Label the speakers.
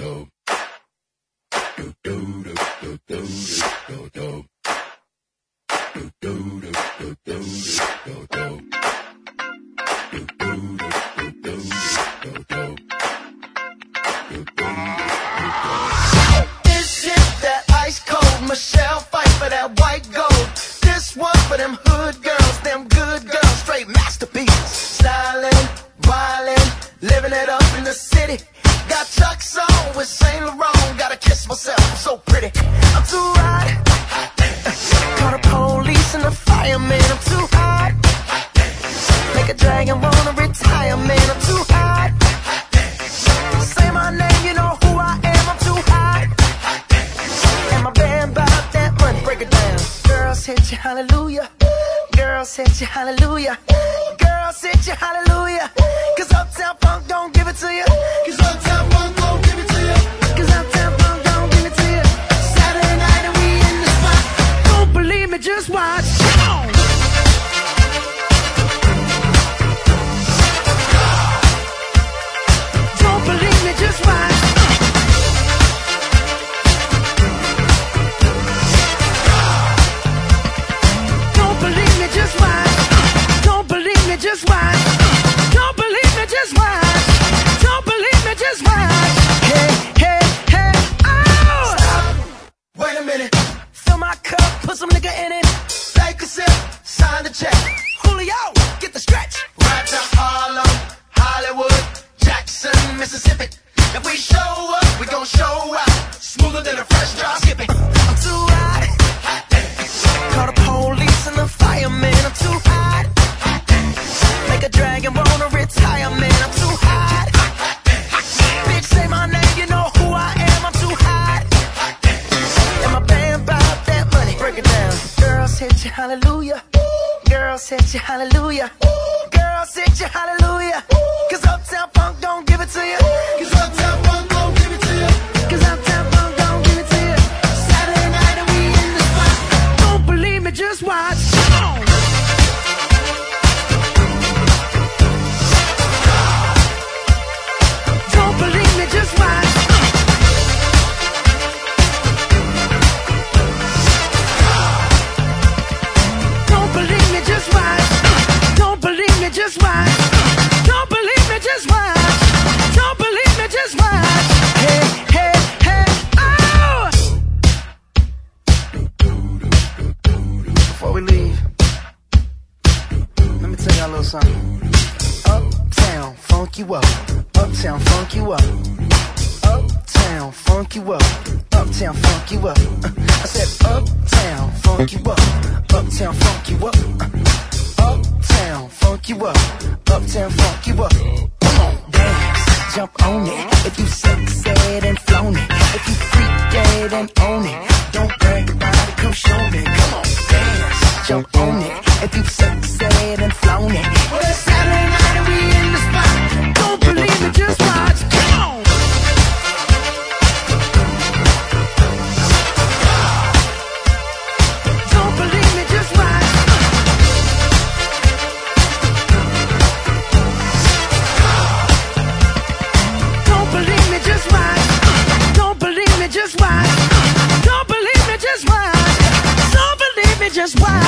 Speaker 1: This is that ice cold Michelle fight for that white gold. This one for them hood girls, them good girls, straight masterpieces. Stylin', wildin', living it up in the city. Got Chuck's on with Saint Laurent. Gotta kiss myself, I'm so pretty. I'm too hot. Call the police and the fireman. I'm too hot. Make a dragon wanna retire, man. I'm too hot. Say my name, you know who I am. I'm too hot. And my band bought that money. Break it down. Girls hit you, hallelujah. Girls hit you, hallelujah. Girls hit you, hallelujah. Cause Uptown Funk don't give it to you. Cause Uptown Funk don't give it to you. Cause Uptown Funk don't give it to you. Saturday night and we in the spot. Don't believe me, just watch. Come on. Don't believe me, just watch. Don't believe me, just watch. Don't believe me, just watch. Don't believe me, just watch. Don't believe me, just watch. Hey, hey, hey, oh! Stop. Wait a minute. Fill my cup, put some nigga in it. Take a sip, sign the check. Julio, get the stretch. Right to Harlem, Hollywood, Jackson, Mississippi. If we show up, we gon' show out. Smoother than a fresh drop skipping. I'm too hot. Call the police and the fireman. I'm too hot. Make a dragon wanna retire, man. I'm too hot. Bitch, say my name, you know who I am. I'm too hot. And my band bought that money. Break it down. Girls hit you, hallelujah. Girls hit you, hallelujah. Girls hit you, hallelujah. Cause Uptown Funk don't give it to you. Cause Uptown Funk don't give it to you. Cause Uptown Funk don't give it to you. Saturday night and we in the spot. Don't believe me, just watch. Come on. Don't believe me, just watch. Don't believe me, just watch. Don't believe me, just watch. Don't believe me, just watch. Don't believe me, just watch. Hey, hey, hey, oh! Before we leave, let me tell y'all a little something. Uptown, funk you up. Uptown, funk you up. Uptown, funk you up. Uptown, funk you up. I said uptown, funk you up. Uptown, funk you up. Uptown, funk you up. Uptown, funk you up. Come on, dance, jump on it. If you sexed and flown it. If you freak dead and own it. Don't brag about it, come show me. Come on, dance, jump on it. If you sexed and flown it. Well, it's Saturday night and we in the spot. Don't believe me, just watch. Come on. Don't believe me, just watch. Don't believe me, just watch. Don't believe me, just watch. Don't believe me, just watch. Don't believe me, just watch.